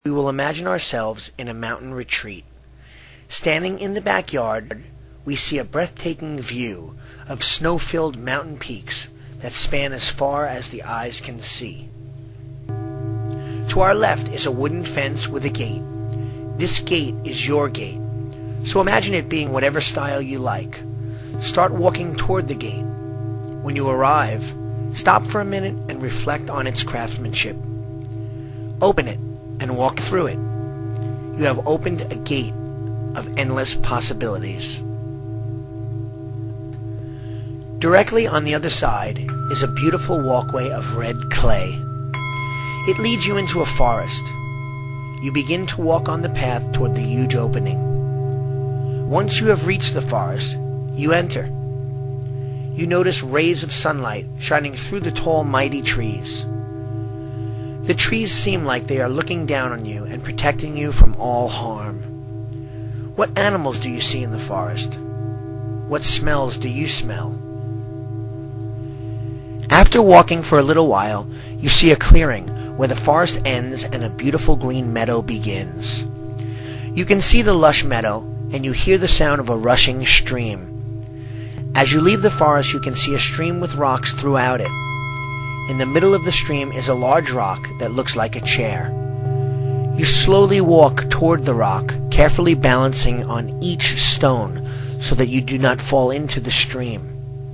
We will imagine ourselves in a mountain retreat. Standing in the backyard, we see a breathtaking view of snow-filled mountain peaks that span as far as the eyes can see. To our left is a wooden fence with a gate. This gate is your gate, so imagine it being whatever style you like. Start walking toward the gate. When you arrive, stop for a minute and reflect on its craftsmanship. Open it and walk through it. You have opened a gate of endless possibilities. Directly on the other side is a beautiful walkway of red clay. It leads you into a forest. You begin to walk on the path toward the huge opening. Once you have reached the forest, you enter. You notice rays of sunlight shining through the tall, mighty trees. The trees seem like they are looking down on you and protecting you from all harm. What animals do you see in the forest? What smells do you smell? After walking for a little while, you see a clearing where the forest ends and a beautiful green meadow begins. You can see the lush meadow, and you hear the sound of a rushing stream. As you leave the forest, you can see a stream with rocks throughout it. In the middle of the stream is a large rock that looks like a chair. You slowly walk toward the rock, carefully balancing on each stone so that you do not fall into the stream.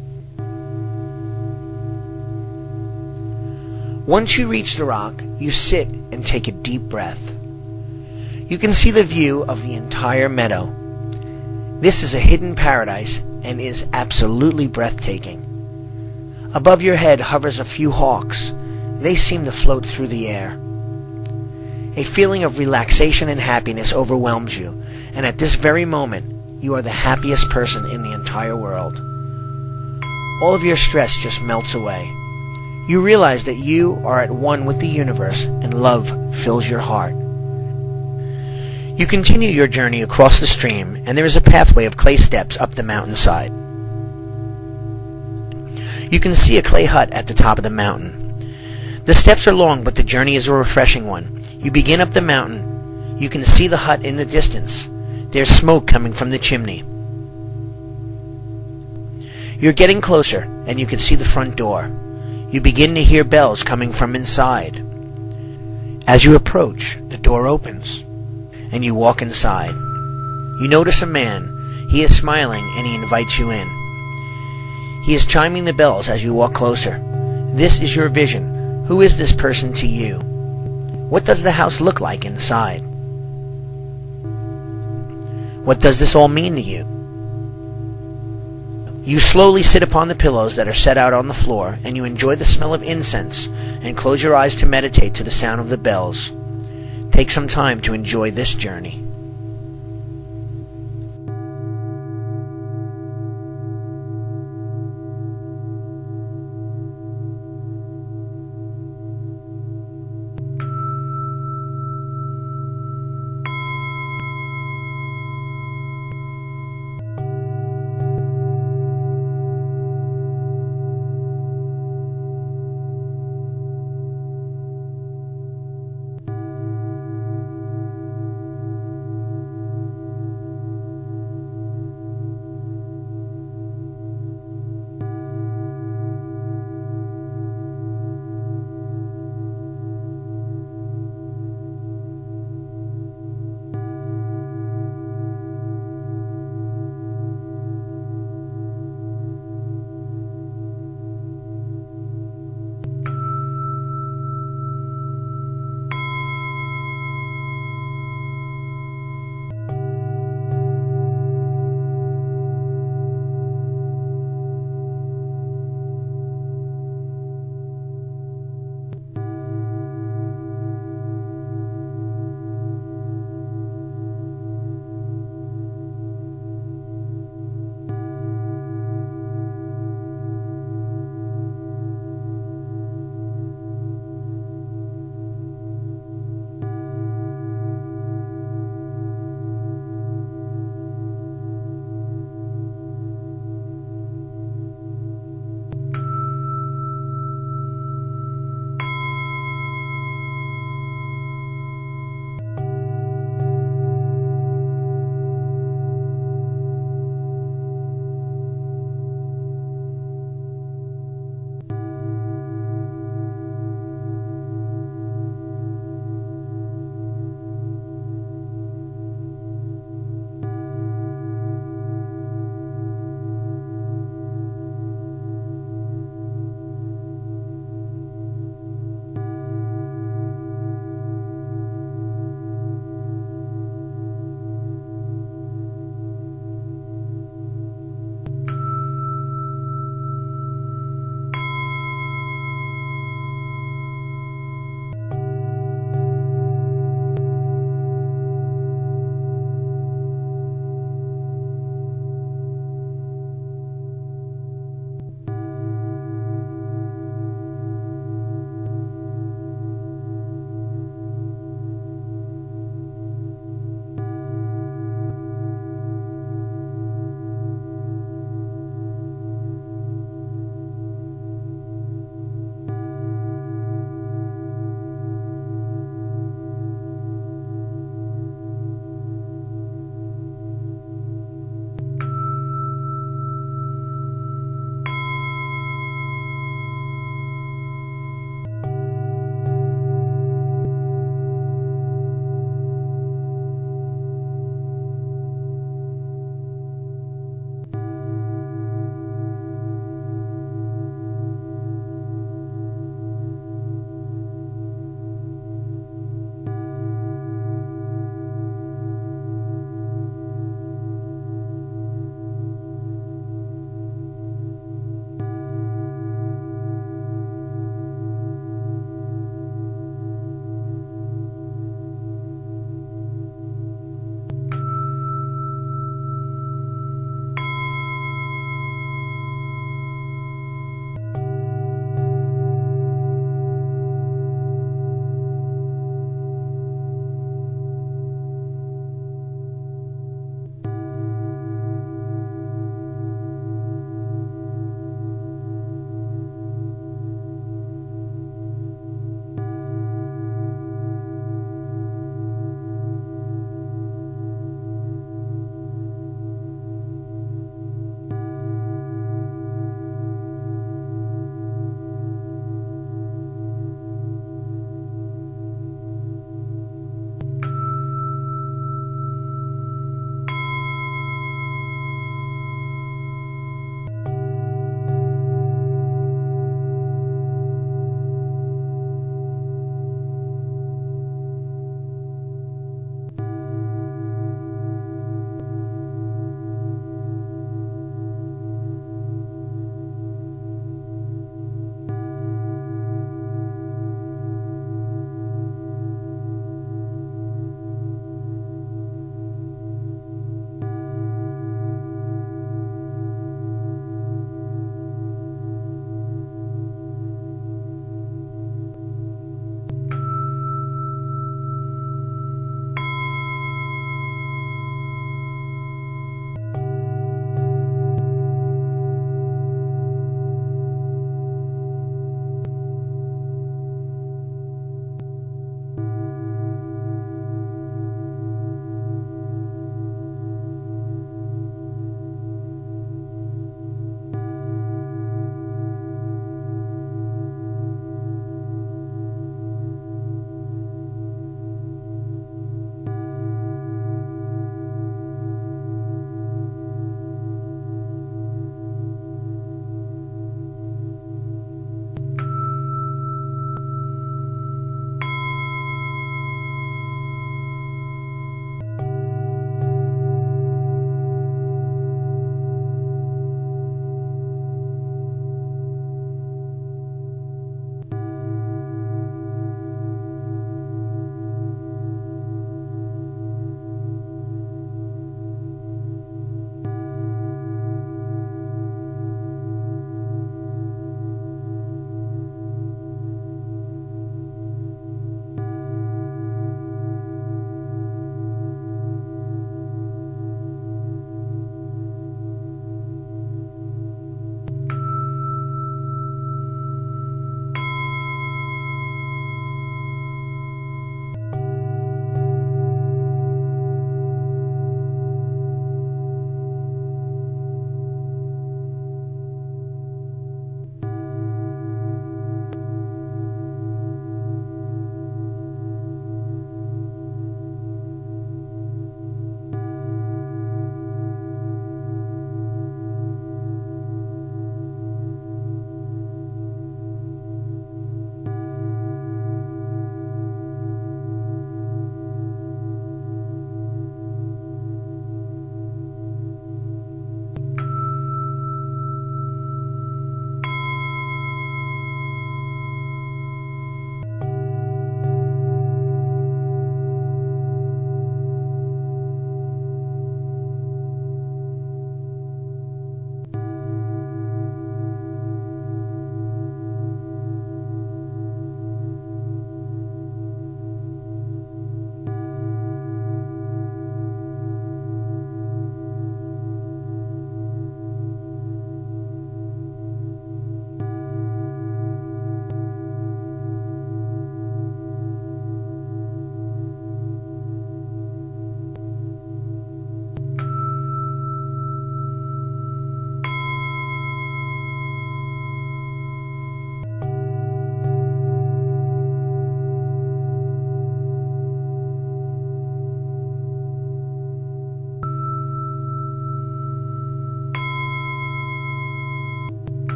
Once you reach the rock, you sit and take a deep breath. You can see the view of the entire meadow. This is a hidden paradise and is absolutely breathtaking. Above your head hovers a few hawks. They seem to float through the air. A feeling of relaxation and happiness overwhelms you, and at this very moment, you are the happiest person in the entire world. All of your stress just melts away. You realize that you are at one with the universe, and love fills your heart. You continue your journey across the stream, and there is a pathway of clay steps up the mountainside. You can see a clay hut at the top of the mountain. The steps are long, but the journey is a refreshing one. You begin up the mountain. You can see the hut in the distance. There's smoke coming from the chimney. You're getting closer, and you can see the front door. You begin to hear bells coming from inside. As you approach, the door opens, and you walk inside. You notice a man. He is smiling, and he invites you in. He is chiming the bells as you walk closer. This is your vision. Who is this person to you? What does the house look like inside? What does this all mean to you? You slowly sit upon the pillows that are set out on the floor, and you enjoy the smell of incense and close your eyes to meditate to the sound of the bells. Take some time to enjoy this journey.